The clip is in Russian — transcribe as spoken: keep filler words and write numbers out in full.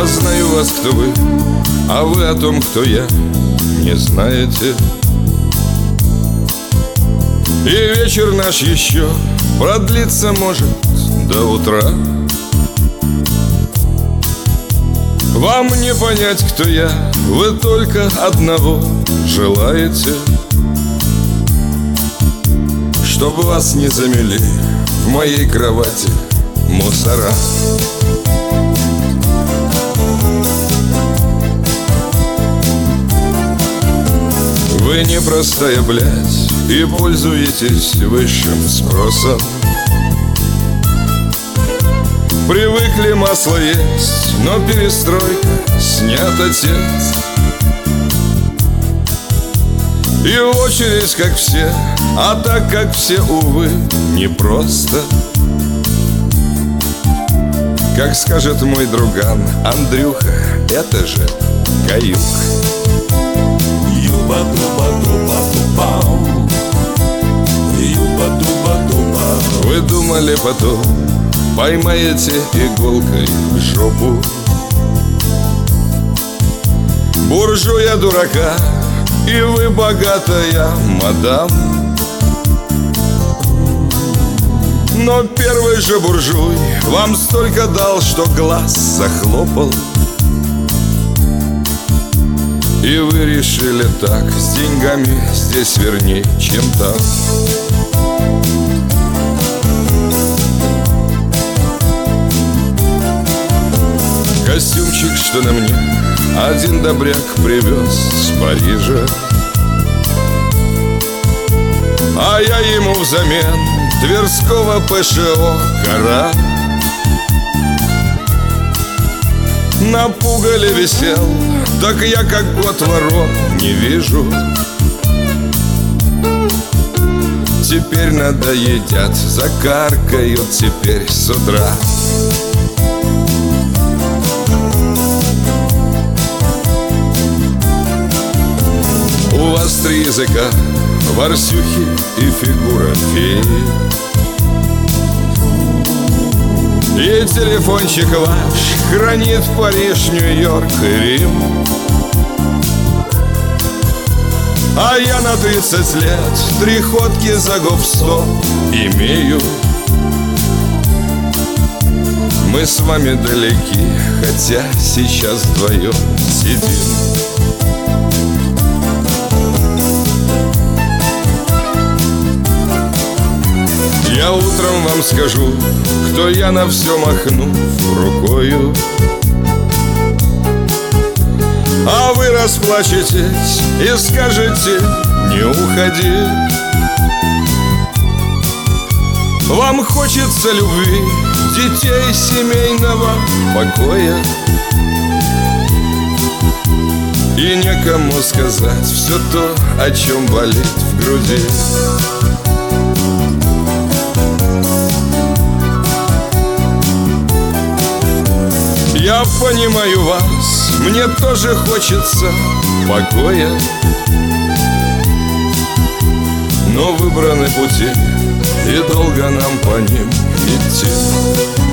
Я знаю вас, кто вы, а вы о том, кто я, не знаете. И вечер наш еще продлится, может, до утра. Вам не понять, кто я, вы только одного желаете: чтобы вас не замели в моей кровати мусора. Вы не простая блядь и пользуетесь высшим спросом. Привыкли масло есть, но перестройка снят отец. И в очередь, как все, а так как все, увы, непросто. Как скажет мой друган Андрюха, это же каюк. Юба-дуба-дуба-дубам, юба-дуба-дуба. Вы думали потом поймаете иголкой в жопу буржуя дурака, и вы богатая мадам. Но первый же буржуй вам столько дал, что глаз захлопал. И вы решили так: с деньгами здесь верней, чем там. Костюмчик, что на мне, один добряк привез с Парижа, а я ему взамен Тверского ПШО «Кора». На пугале висел, так я как год ворон не вижу. Теперь надоедят, закаркают теперь с утра. У вас три языка, ворсюхи и фигура феи. И телефончик ваш хранит Париж, Нью-Йорк и Рим. А я на тридцать лет три ходки за гоп-стоп имею. Мы с вами далеки, хотя сейчас вдвоем сидим. Я утром вам скажу, кто я, на все махну рукою. А вы расплачетесь и скажете: не уходи. Вам хочется любви, детей, семейного покоя. И некому сказать все то, о чем болит в груди. Я понимаю вас, мне тоже хочется покоя, но выбраны пути, и долго нам по ним идти.